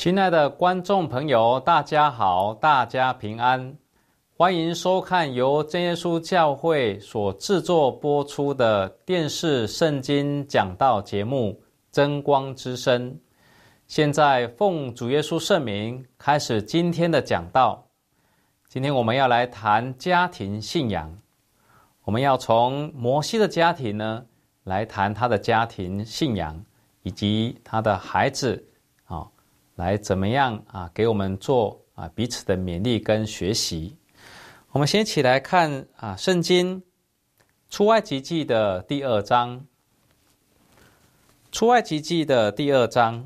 亲爱的观众朋友，大家好，大家平安，欢迎收看由真耶稣教会所制作播出的电视圣经讲道节目《真光之声》。现在奉主耶稣圣名开始今天的讲道。今天我们要来谈家庭信仰，我们要从摩西的家庭呢来谈他的家庭信仰，以及他的孩子来怎么样给我们做彼此的勉励跟学习。我们先一起来看圣经出埃及记的第2章。出埃及记的第2章，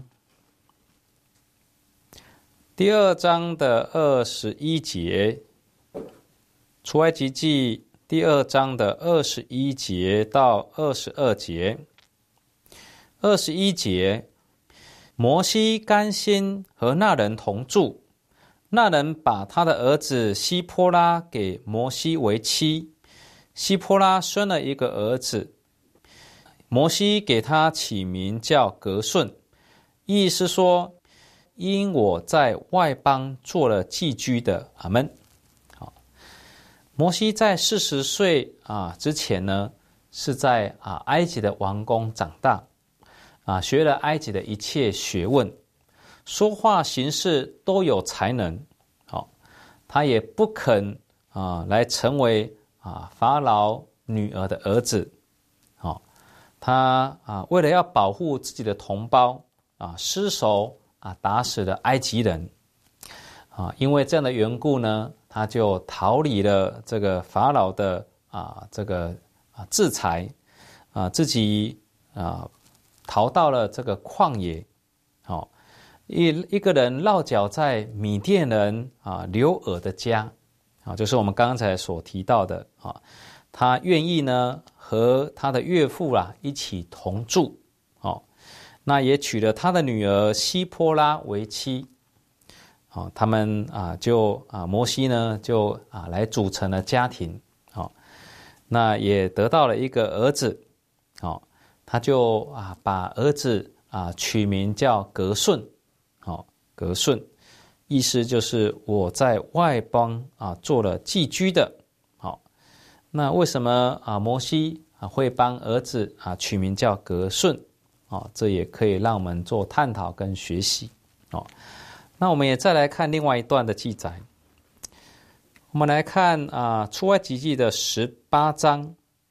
第2章的21节。出埃及记第2章的21节到22节。21节，摩西甘心和那人同住，那人把他的儿子西波拉给摩西为妻，西波拉生了一个儿子，摩西给他起名叫革舜，意思说因我在外邦做了寄居的。阿们。摩西在40岁之前呢，是在埃及的王宫长大，学了埃及的一切学问，说话行事都有才能。他也不肯来成为法老女儿的儿子。他为了要保护自己的同胞，失手打死了埃及人。因为这样的缘故呢，他就逃离了这个法老的这个制裁，自己逃到了这个旷野。一个人落脚在米甸人流珥的家，就是我们刚才所提到的。他愿意呢和他的岳父一起同住，那也娶了他的女儿西波拉为妻。他们摩西呢就来组成了家庭。那也得到了一个儿子。他就把儿子取名叫革舜。革舜意思就是我在外邦做了寄居的。那为什么摩西会帮儿子取名叫革舜？这也可以让我们做探讨跟学习。那我们也再来看另外一段的记载。我们来看出埃及记的18章。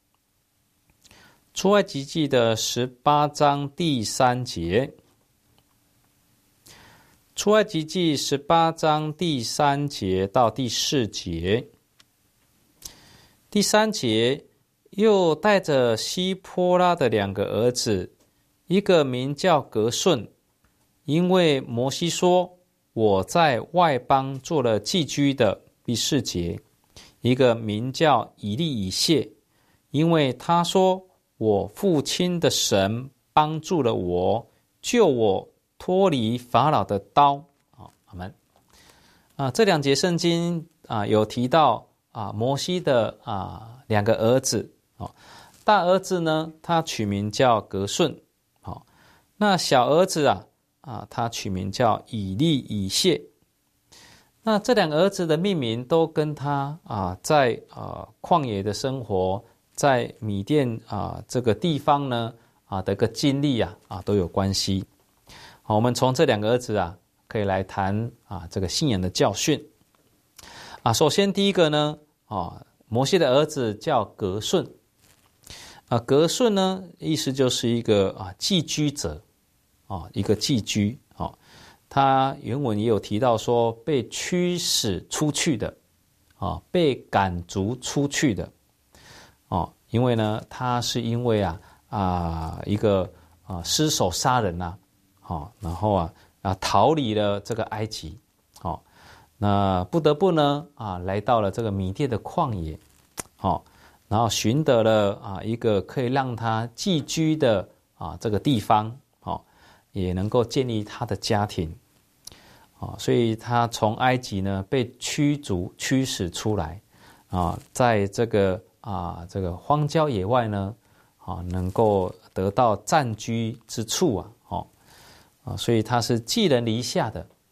出埃及记的18章第3节。出埃及记18章第3节到第4节。第3节，又带着西波拉的2个儿子，一个名叫革舜，因为摩西说我在外邦做了寄居的。第4节，一个名叫以利以谢，因为他说我父亲的神帮助了我，救我脱离法老的刀。阿们。这2节圣经有提到摩西的2个儿子。大儿子呢，他取名叫革舜。那小儿子他取名叫以利以谢。那这2个儿子的命名都跟他在旷野的生活，在米甸这个地方呢的一个经历都有关系。我们从这2个儿子可以来谈这个信仰的教训。首先第一个呢，摩西的儿子叫革舜。革舜呢，意思就是一个寄居者，一个寄居。他原文也有提到说被驱使出去的，被赶逐出去的。因为呢，他是因为一个失手杀人然后逃离了这个埃及。那不得不呢来到了这个米甸的旷野。然后寻得了一个可以让他寄居的这个地方。也能够建立他的家庭。所以他从埃及呢被驱使出来，在这个荒郊野外呢，能够得到暂居之处所以他是寄人篱下的，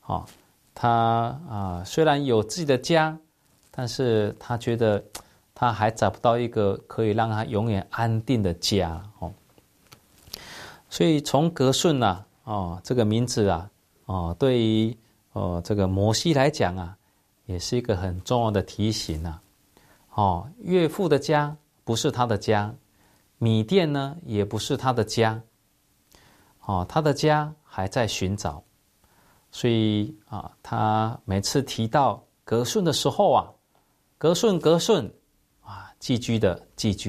他虽然有自己的家，但是他觉得他还找不到一个可以让他永远安定的家。所以从革舜这个名字对于这个摩西来讲也是一个很重要的提醒岳父的家不是他的家，米甸呢也不是他的家，他的家还在寻找。所以他每次提到革舜的时候革舜寄居的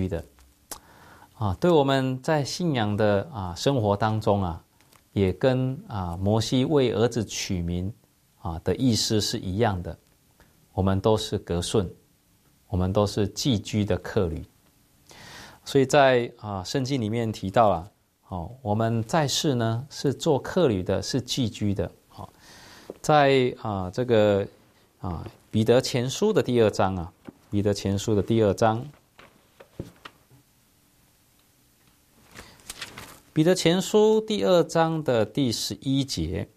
对我们在信仰的生活当中也跟摩西为儿子取名的意思是一样的。我们都是革舜，我们都是寄居的客旅。所以在圣经里面提到我们在世呢是做客旅的，是寄居的。在这个彼得前书的第2章彼得前书的第2章，彼得前书第2章的第11节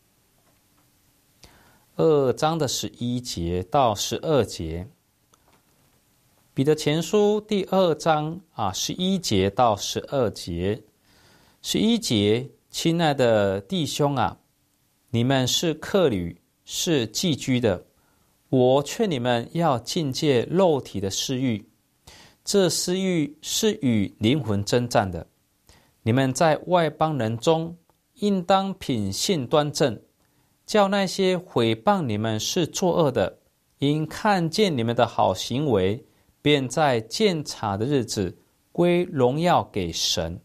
，2章的11节到12节。彼得前书第2章11节到12节。11节，亲爱的弟兄你们是客旅，是寄居的，我劝你们要禁戒肉体的私欲，这私欲是与灵魂征战的。你们在外邦人中应当品性端正，叫那些毁谤你们是作恶的，因看见你们的好行为，便在鉴察的日子归荣耀给神。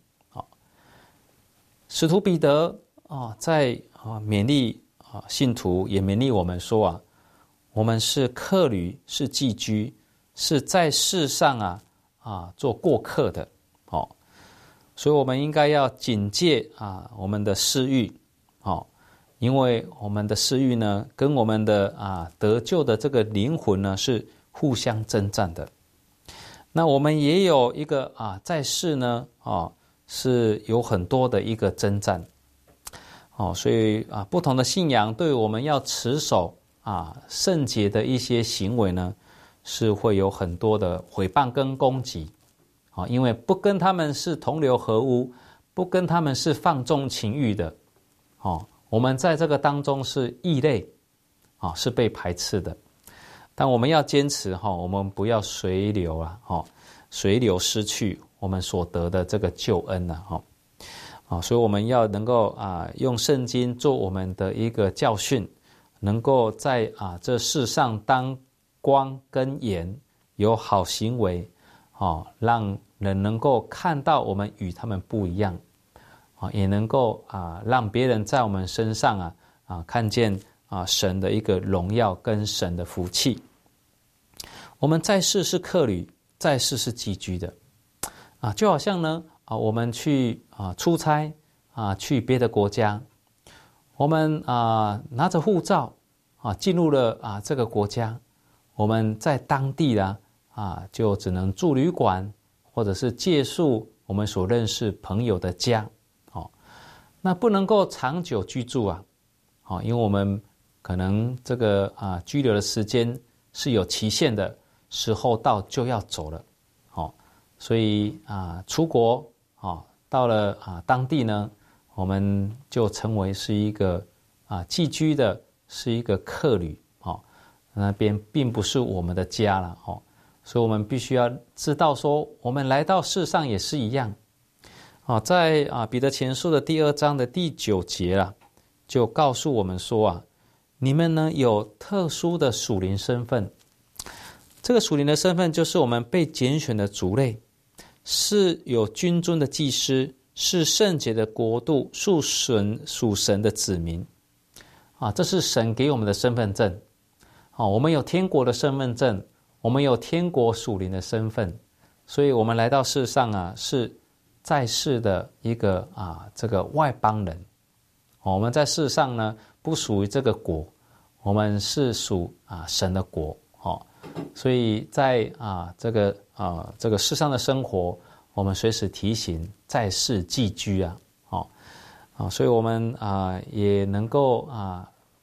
使徒彼得在勉励信徒，也勉励我们说我们是客旅，是寄居，是在世上做过客的。所以我们应该要警戒我们的私欲，因为我们的私欲呢跟我们的得救的这个灵魂呢是互相征战的。那我们也有一个在世呢是有很多的一个征战。所以不同的信仰对我们要持守圣洁的一些行为呢，是会有很多的毁谤跟攻击。因为不跟他们是同流合污，不跟他们是放纵情欲的，我们在这个当中是异类，是被排斥的。但我们要坚持我们不要随流随流失去我们所得的这个救恩所以我们要能够用圣经做我们的一个教训，能够在这世上当光跟盐，有好行为，让人能够看到我们与他们不一样，也能够让别人在我们身上看见神的一个荣耀跟神的福气。我们在世是客旅，在世是寄居的就好像呢我们去出差去别的国家，我们拿着护照进入了这个国家，我们在当地就只能住旅馆，或者是借宿我们所认识朋友的家那不能够长久居住因为我们可能这个居留的时间是有期限的，时候到就要走了所以出国到了当地呢，我们就成为是一个寄居的，是一个客旅那边并不是我们的家了所以我们必须要知道说，我们来到世上也是一样在彼得前书的第2章的第9节就告诉我们说你们呢有特殊的属灵身份。这个属灵的身份就是我们被拣选的族类，是有君尊的祭司，是圣洁的国度，属神的子民这是神给我们的身份证我们有天国的身份证，我们有天国属灵的身份，所以我们来到世上是在世的一个这个外邦人我们在世上呢不属于这个国，我们是属神的国所以在这个世上的生活，我们随时提醒在世寄居所以我们也能够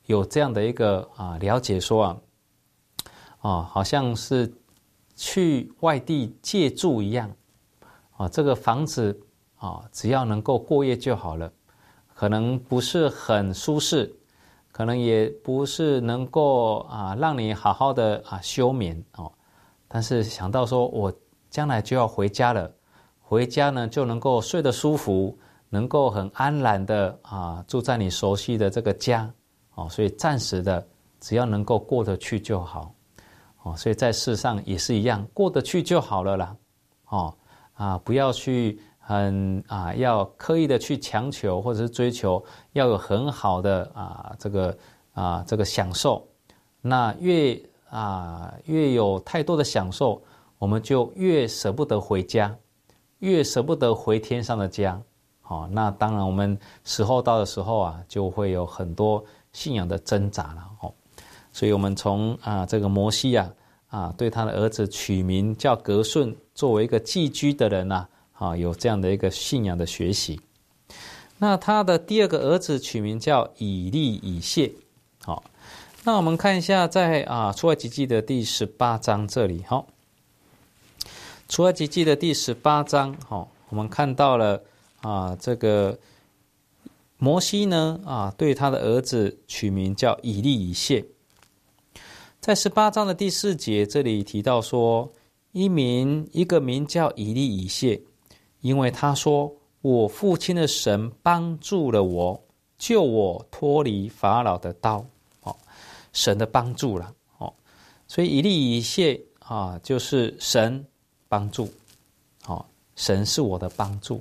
有这样的一个了解说好像是去外地借住一样这个房子只要能够过夜就好了，可能不是很舒适，可能也不是能够让你好好的休眠但是想到说我将来就要回家了，回家呢就能够睡得舒服，能够很安然的住在你熟悉的这个家所以暂时的只要能够过得去就好所以在世上也是一样，过得去就好了啦不要去要刻意的去强求或者是追求要有很好的这个享受，那越有太多的享受，我们就越舍不得回家，越舍不得回天上的家那当然我们时候到的时候就会有很多信仰的挣扎了所以我们从这个摩西对他的儿子取名叫革舜，作为一个寄居的人有这样的一个信仰的学习。那他的第二个儿子取名叫以利以谢那我们看一下在出埃及记的第18章这里出埃及记的第18章我们看到了这个摩西呢对他的儿子取名叫以利以谢。在18章的第4节这里提到说，一个名叫以利以谢，因为他说我父亲的神帮助了我，救我脱离法老的刀神的帮助了所以以利以谢就是神帮助神是我的帮助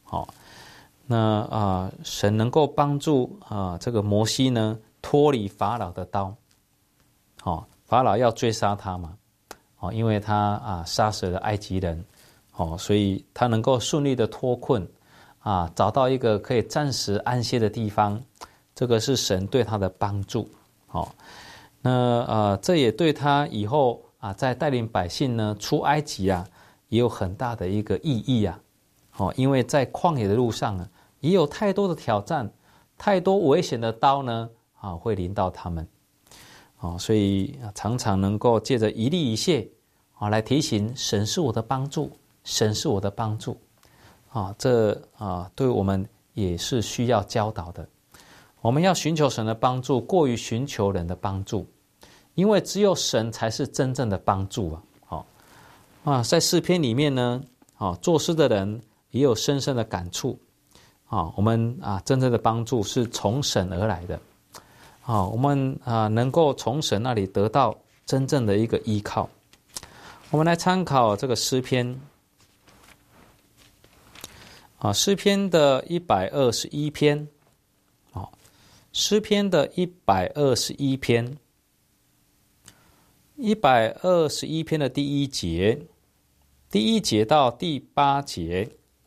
那神能够帮助这个摩西呢脱离法老的刀法老要追杀他嘛因为他杀死了埃及人所以他能够顺利的脱困找到一个可以暂时安歇的地方，这个是神对他的帮助那这也对他以后在带领百姓呢出埃及也有很大的一个意义因为在旷野的路上也有太多的挑战，太多危险的刀呢会临到他们所以常常能够借着以利以谢来提醒神是我的帮助，神是我的帮助这对我们也是需要教导的。我们要寻求神的帮助，过于寻求人的帮助，因为只有神才是真正的帮助在诗篇里面呢作诗的人也有深深的感触我们真正的帮助是从神而来的我们能够从神那里得到真正的一个依靠。我们来参考这个诗篇诗篇的121篇诗篇的121篇121篇的第1节到第8节。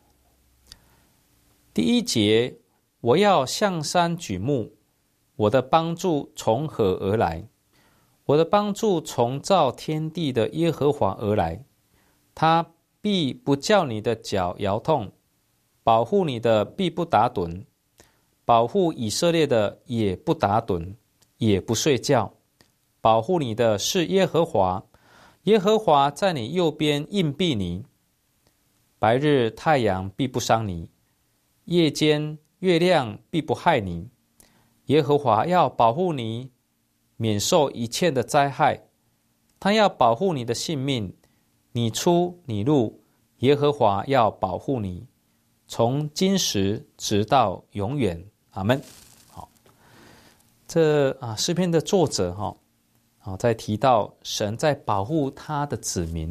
第1节，我要向山举目，我的帮助从何而来？我的帮助从造天地的耶和华而来，他必不叫你的脚摇痛，保护你的必不打盹，保护以色列的也不打盹，也不睡觉。保护你的是耶和华，耶和华在你右边荫庇你。白日太阳必不伤你，夜间月亮必不害你。耶和华要保护你，免受一切的灾害。他要保护你的性命，你出你入，耶和华要保护你，从今时直到永远。阿们。好，这诗篇的作者在提到神在保护他的子民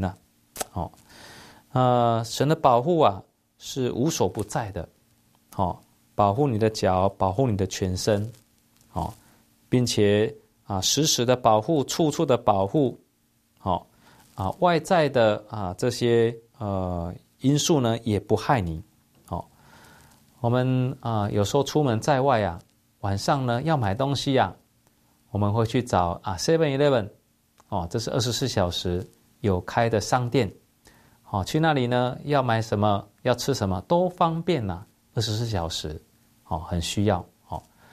神的保护是无所不在的保护你的脚，保护你的全身并且时时的保护，处处的保护外在的这些因素呢也不害你我们有时候出门在外晚上呢要买东西我们会去找7-Eleven 这是24小时有开的商店去那里呢要买什么要吃什么都方便24小时很需要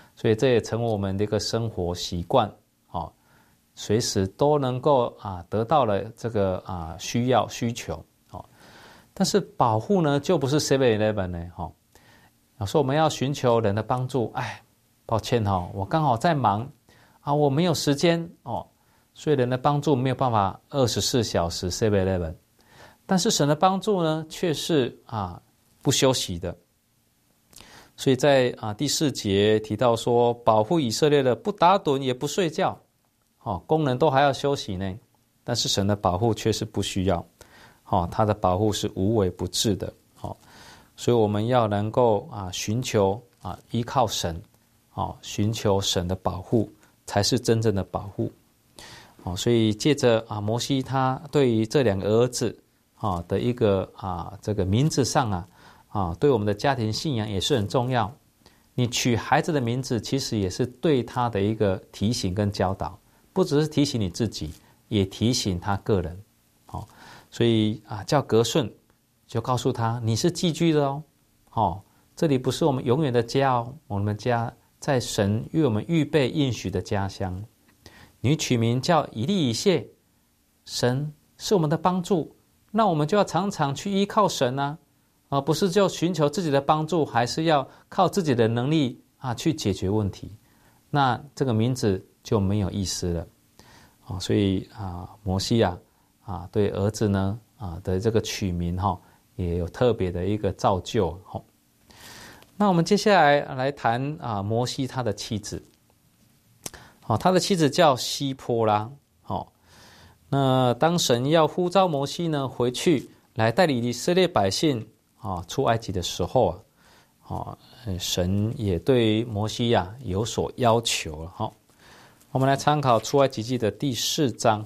所以这也成为我们的一个生活习惯，随时都能够得到了这个需要需求，但是保护呢就不是 7-Eleven 呢，有时候我们要寻求人的帮助，抱歉我刚好在忙我没有时间所以人的帮助没有办法24小时 7-Eleven， 但是神的帮助呢却是不休息的。所以在第4节提到说，保护以色列的不打盹也不睡觉，工人都还要休息呢，但是神的保护却是不需要，他的保护是无微不至的，所以我们要能够寻求依靠神，寻求神的保护才是真正的保护。所以借着摩西他对于这2个儿子的一个这个名字上对我们的家庭信仰也是很重要。你取孩子的名字其实也是对他的一个提醒跟教导，不只是提醒你自己，也提醒他个人。所以叫格顺就告诉他你是寄居的这里不是我们永远的家我们家在神为我们预备应许的家乡。你取名叫以利以谢，神是我们的帮助，那我们就要常常去依靠神而不是就寻求自己的帮助，还是要靠自己的能力去解决问题，那这个名字就没有意思了。所以摩西对儿子呢的这个取名也有特别的一个造就。那我们接下来谈摩西他的妻子，他的妻子叫西波拉。那当神要呼召摩西呢回去来带领以色列百姓出埃及的时候神也对摩西有所要求了。我们来参考出埃及记的第4章。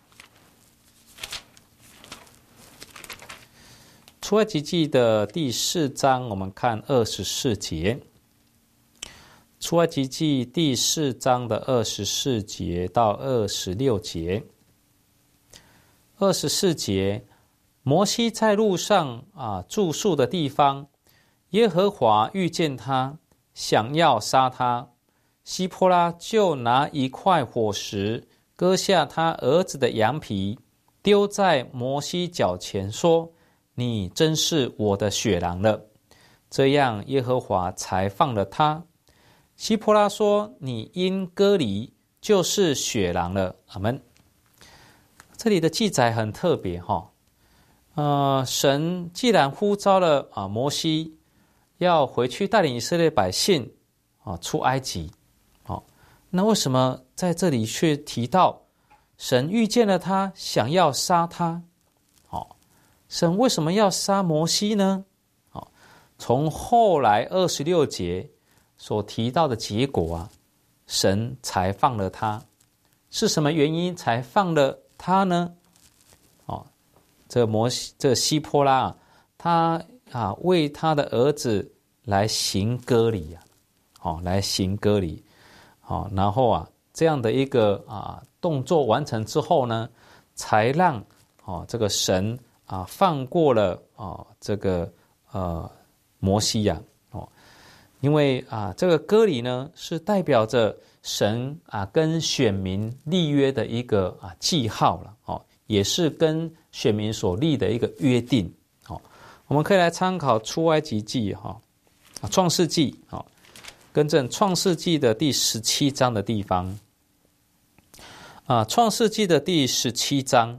出埃及记的第4章，我们看24节。出埃及记第4章的24节到26节。24节，摩西在路上住宿的地方，耶和华遇见他，想要杀他，西波拉就拿一块火石割下他儿子的羊皮，丢在摩西脚前，说：你真是我的血狼了。这样耶和华才放了他。西波拉说：你因割礼就是血狼了。阿们。这里的记载很特别神既然呼召了摩西要回去带领以色列百姓出埃及，那为什么在这里却提到神遇见了他，想要杀他？神为什么要杀摩西呢？从后来26节所提到的结果神才放了他。是什么原因才放了他呢？这西波拉他为他的儿子来行割礼来行割礼然后这样的一个动作完成之后呢，才让这个神放过了这个摩西因为这个割礼呢是代表着神跟选民立约的一个记号了也是跟选民所立的一个约定我们可以来参考出埃及记创世纪更正创世纪的第17章的地方创世纪的第17章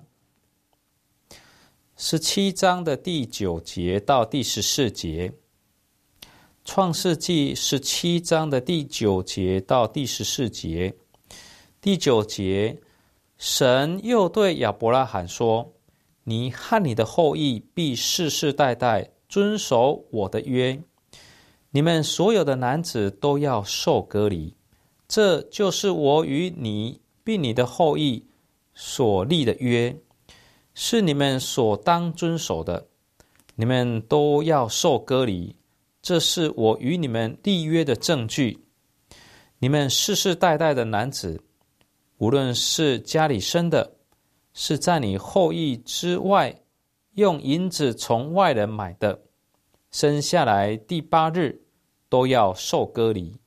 17章的第9节到第14节。创世纪17章的第9节到第14节。第9节，神又对亚伯拉罕说：你和你的后裔必世世代代遵守我的约，你们所有的男子都要受割礼，这就是我与你并你的后裔所立的约，是你们所当遵守的，你们都要受割礼，这是我与你们立约的证据。你们世世代代的男子，无论是家里生的，是在你后裔之外用银子从外人买的，生下来第8日都要受割礼，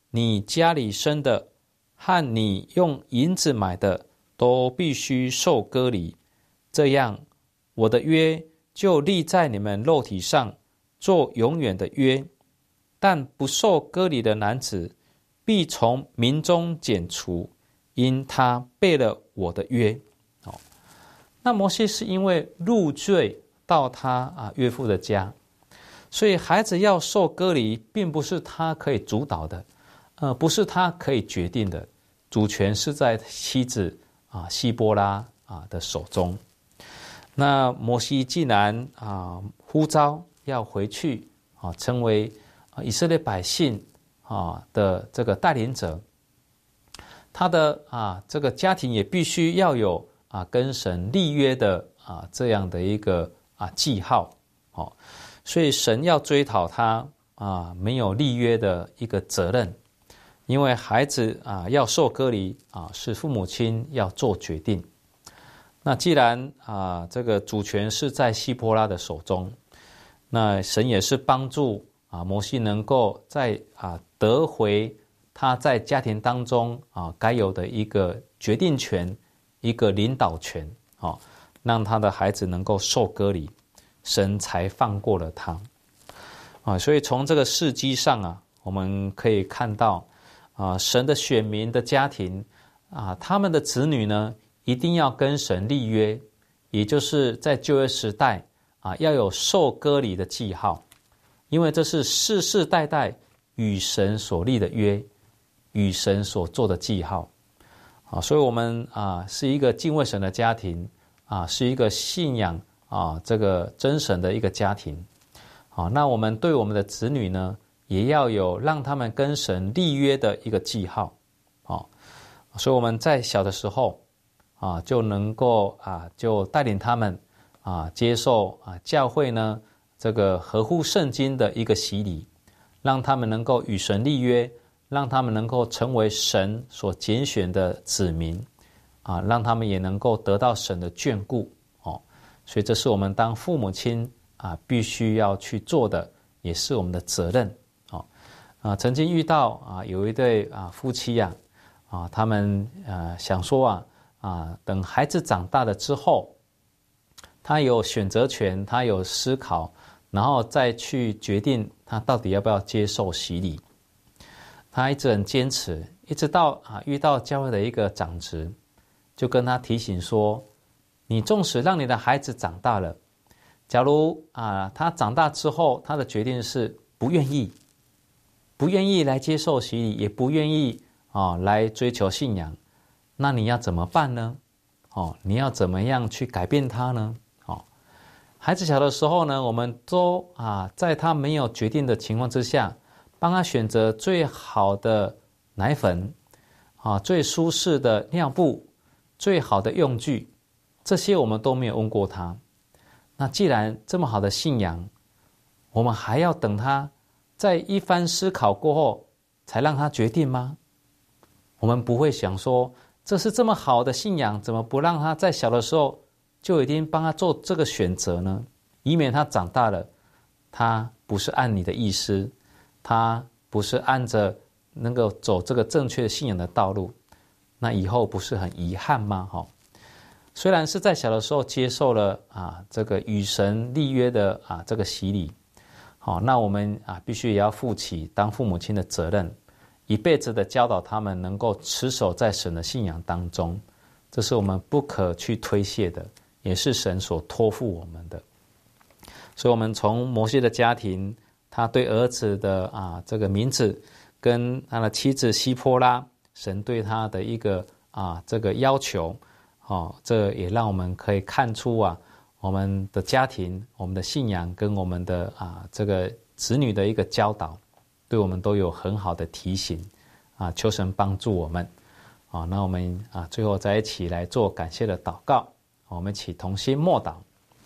你家里生的和你用银子买的都必须受割礼，这样我的约就立在你们肉体上，做永远的约。但不受割礼的男子必从民中剪除，因他背了我的约。那摩西是因为入赘到他岳父的家，所以孩子要受割礼并不是他可以主导的，不是他可以决定的，主权是在妻子希波拉的手中。那摩西既然呼召要回去成为以色列百姓的这个带领者，他的这个家庭也必须要有跟神立约的这样的一个记号。所以神要追讨他没有立约的一个责任，因为孩子要受割礼是父母亲要做决定。那既然这个主权是在希波拉的手中，那神也是帮助摩西能够在得回他在家庭当中该有的一个决定权，一个领导权，让他的孩子能够受割礼，神才放过了他。所以从这个事迹上我们可以看到神的选民的家庭他们的子女呢一定要跟神立约，也就是在旧约时代要有受割礼的记号，因为这是世世代代与神所立的约，与神所做的记号。所以我们是一个敬畏神的家庭是一个信仰这个真神的一个家庭。那我们对我们的子女呢也要有让他们跟神立约的一个记号。所以我们在小的时候就能够就带领他们接受教会呢这个合乎圣经的一个洗礼，让他们能够与神立约，让他们能够成为神所拣选的子民让他们也能够得到神的眷顾。所以这是我们当父母亲必须要去做的，也是我们的责任。曾经遇到有一对夫妻他们想说等孩子长大了之后，他有选择权，他有思考，然后再去决定他到底要不要接受洗礼。他一直很坚持，一直到遇到教会的一个长执，就跟他提醒说，你纵使让你的孩子长大了，假如他长大之后他的决定是不愿意来接受洗礼，也不愿意来追求信仰，那你要怎么办呢？你要怎么样去改变他呢？孩子小的时候呢，我们都在他没有决定的情况之下，帮他选择最好的奶粉最舒适的尿布，最好的用具，这些我们都没有问过他。那既然这么好的信仰，我们还要等他在一番思考过后才让他决定吗？我们不会想说，这是这么好的信仰，怎么不让他在小的时候就已经帮他做这个选择呢？以免他长大了，他不是按你的意思，他不是按着能够走这个正确的信仰的道路，那以后不是很遗憾吗？虽然是在小的时候接受了这个与神立约的这个洗礼，那我们必须也要负起当父母亲的责任，一辈子的教导他们能够持守在神的信仰当中，这是我们不可去推卸的，也是神所托付我们的。所以我们从摩西的家庭，他对儿子的这个名字，跟他的妻子希波拉，神对他的一个这个要求，这也让我们可以看出我们的家庭，我们的信仰跟我们的这个子女的一个教导，对我们都有很好的提醒求神帮助我们。那我们最后再一起来做感谢的祷告，我们一起同心默祷。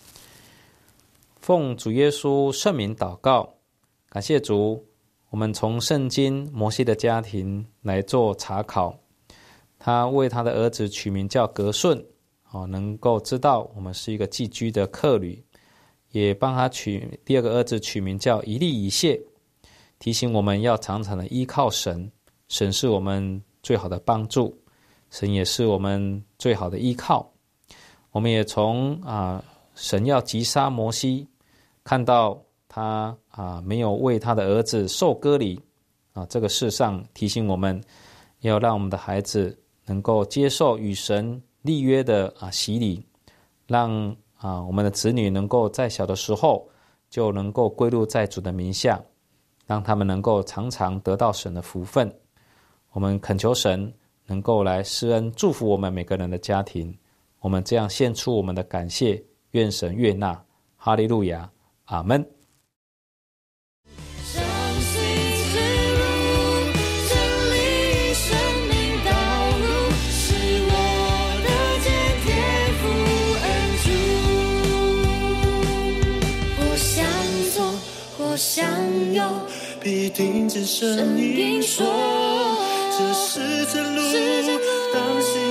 奉主耶稣圣名祷告，感谢主，我们从圣经摩西的家庭来做查考，他为他的儿子取名叫革舜，能够知道我们是一个寄居的客旅，也帮他取第二个儿子取名叫以利以谢，提醒我们要常常的依靠神， 神是我们最好的帮助，神也是我们最好的依靠。我们也从神要击杀摩西，看到他没有为他的儿子受割礼这个事上，提醒我们要让我们的孩子能够接受与神立约的洗礼，让我们的子女能够在小的时候就能够归入在主的名下，让他们能够常常得到神的福分。我们恳求神能够来施恩祝福我们每个人的家庭，我们这样献出我们的感谢，愿神悦纳。哈利路亚，阿们。 想有必定之声音说，这是真路，当心